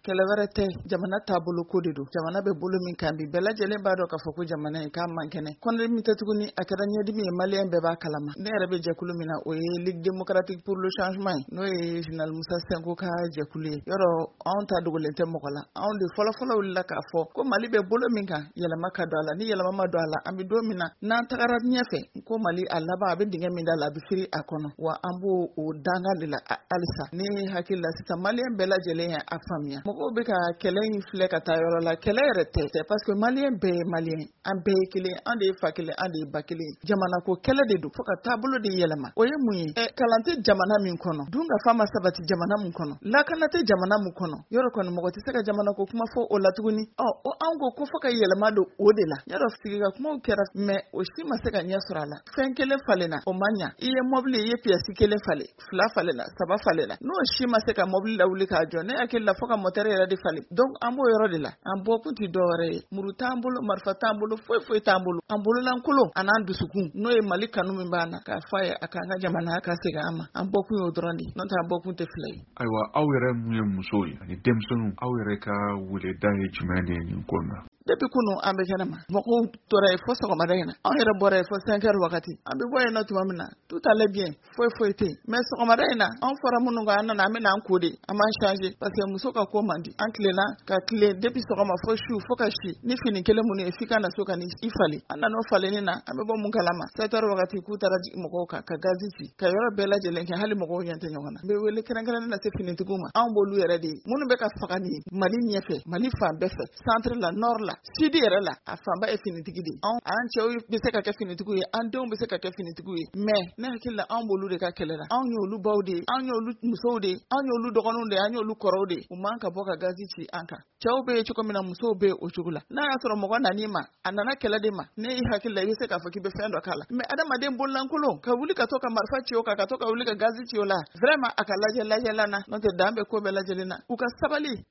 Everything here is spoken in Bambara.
kɛlɛ wɛrɛ tɛ jamana taabolo ko de don jamana bɛ bolo min kan bi bɛɛ lajɛlen b'a dɔn k'a fɔ ko jamana in k'a man kɛnɛ kɔnɔdimi min tɛ tuguni a kɛra ɲɛdimi ye maliyɛn bɛɛ b'a kalama ne yɛrɛ bɛ jɛkulu min na o ye Ligue démocratique pour le changement n'o ye Général Musa Senko ka jɛkulu ye yɔrɔ anw ta dogolen tɛ mɔgɔ la anw de fɔlɔfɔlɔ wulila k'a fɔ ko Mali bɛ bolo min kan yɛlɛma ka don a la ni yɛlɛma ma don a la an bɛ don min na n'an tagara ɲɛfɛ ko Mali a laban a bɛ dingɛ min da la a bɛ firi a kɔnɔ wa an b'o o dangan de la halisa ne hakili la sisan maliyɛn bɛɛ lajɛlen y'a faamuya mɔgɔw bɛ ka kɛlɛ in filɛ ka taa yɔrɔ la kɛlɛ yɛrɛ tɛ parce que maliyɛn bɛɛ ye maliyɛn an bɛɛ ye kelen an de ye fa kelen an de ye ba kelen jamana ko kɛlɛ de don fo ka taabolo de yɛlɛma o ye mun ye kalan tɛ jamana min kɔnɔ dunkafa ma sabati jamana min kɔnɔ lakana tɛ jamana min kɔnɔ yɔrɔ kɔni mɔgɔ tɛ se ka jamana ko kuma fɔ o la tuguni o anw ko fo ka yɛlɛma don o de la yɔrɔ sigika kumaw kɛra mais o si ma se ka ɲɛ sɔrɔ a la fɛn kelen falenna o man ɲa i ye mobili i ye pièce kelen falen fila falenna saba falenna n'o si ma se ka mobili lawuli k'a jɔ ne hakili la fo ka moteur yɛrɛ de falen donc an b'o yɔrɔ de la an bɔ kun tɛ dɔwɛrɛ ye muru t'an bolo marifa t'an bolo foyi t'an bolo an bololankolon a n'an dusukun n'o ye Mali kanu min b'an na k'a fɔ a ye a k'an ka jamana ka segin an ma an bɔ kun y'o dɔrɔn de n'o tɛ an bɔ kun tɛ fila ye. Ayiwa aw yɛrɛ mun ye musow ye ani denmisɛnninw aw yɛrɛ ka weleda ye jumɛn de ye nin ko in na? Depuis kunu an bɛ kɛnɛma mɔgɔw tora yen fo sɔgɔmada in na anw yɛrɛ bɔra yen fo 5 heures wagati an bɛ bɔ yen nɔ tuma min na tout allait bien foyi tɛ mais sɔgɔmada in na anw fɔra minnu kan an nana an bɛna an ko de an b'an changer parce que muso ka ko man di an tilenna ka tile depuis sɔgɔma fo su fo ka si ni fini kelen minnu ye f'i ka na so ka ni i falen an nana o falenni na an bɛ bɔ mun kalama 7 heures wagati k'u taara jigin mɔgɔw kan ka gazi ci ka yɔrɔ bɛɛ lajɛlen kɛ hali mɔgɔw ɲɛ tɛ ɲɔgɔn na n bɛ wele kɛrɛnkɛrɛnnen na se finitigiw ma anw b'olu yɛrɛ de minnu bɛ ka faga nin Mali ɲɛfɛ Mali fan bɛɛ fɛ centre la nord la sud yɛrɛ la a fanba ye finitigi de an cɛw bɛ se ka kɛ finitigiw ye an denw bɛ se ka kɛ finitigiw ye mais ne hakili la anw b'olu de ka kɛlɛ la anw y'olu baw de anw y'olu musow de anw y'olu dɔgɔninw de an y'olu kɔrɔw de u man ka bɔ ka gazi ci an kan cɛw bɛ ye cogo min na musow bɛ o cogo la n'a y'a sɔrɔ mɔgɔ nan'i ma a nana kɛlɛ de ma ne i hakili la i bɛ se k'a fɔ k'i bɛ fɛn dɔ k'a la mais adamaden bololankolon ka wuli ka to ka marifa ci o kan ka to ka wuli ka gazi ci o la vraiment a ka lajɛlan na n'o tɛ dan bɛ ko bɛɛ lajɛlen na u ka sabali